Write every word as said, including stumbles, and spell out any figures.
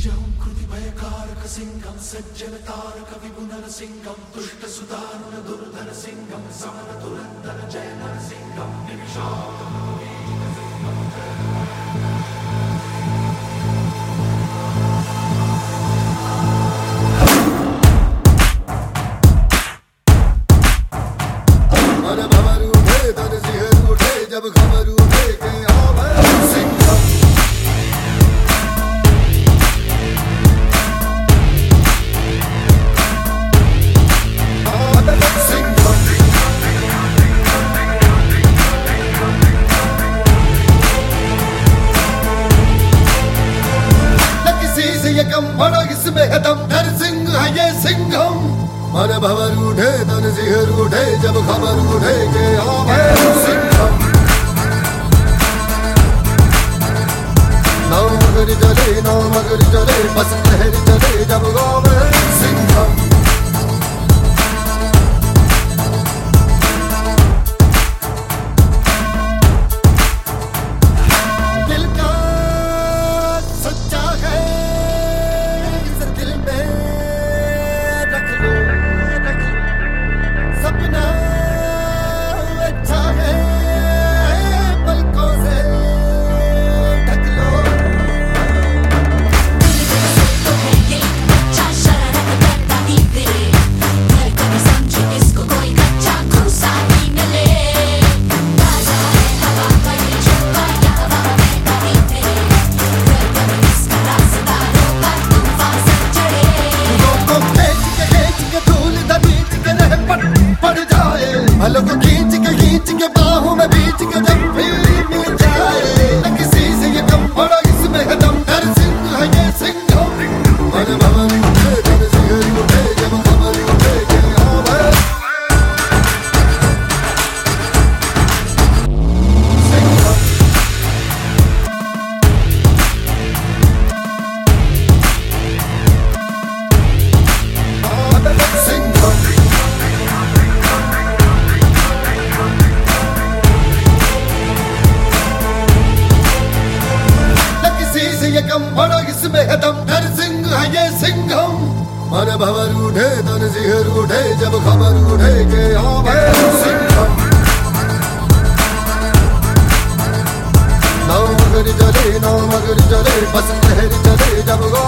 बीजं कृति भयकारक सिंहं सज्जन तारक विपुनर सिंहं दुष्ट सुदारुण दुर्धर सिंहं समर दुरंधर जय नर सिंहं निमिषार्थ जब खबर उठे के आवे सिंघम सिंघम न किसी से ये कम बड़ा इसमें है दम नर सिंह है ये सिंघम मन भवर उठे तन सिहर उठे जब खबर उठे के आवे सिंघम नाव मगर चले नाव मगर चले बस लहर चले जब गावे सिंघम दिल का सच्चा है इस दिल में रख लो सपना अच्छा है पलकों से भलों को खींच के खींच के बाहों में बीच के जब भी मिल जाए न किसी से ये कम बड़ा इसमें है दम नर सिंह है ये सिंघम मन भवन उठे तन सिहर उठे जब खबर उठे के आवे सिंघम सिंघम ये कम बड़ा इसमें है दम नर सिंह है ये सिंघम मन भवर उठे तन सिहर उठे जब खबर उठे के आवे सिंघम नाव मगर चले नाव मगर चले बस लहर चले जब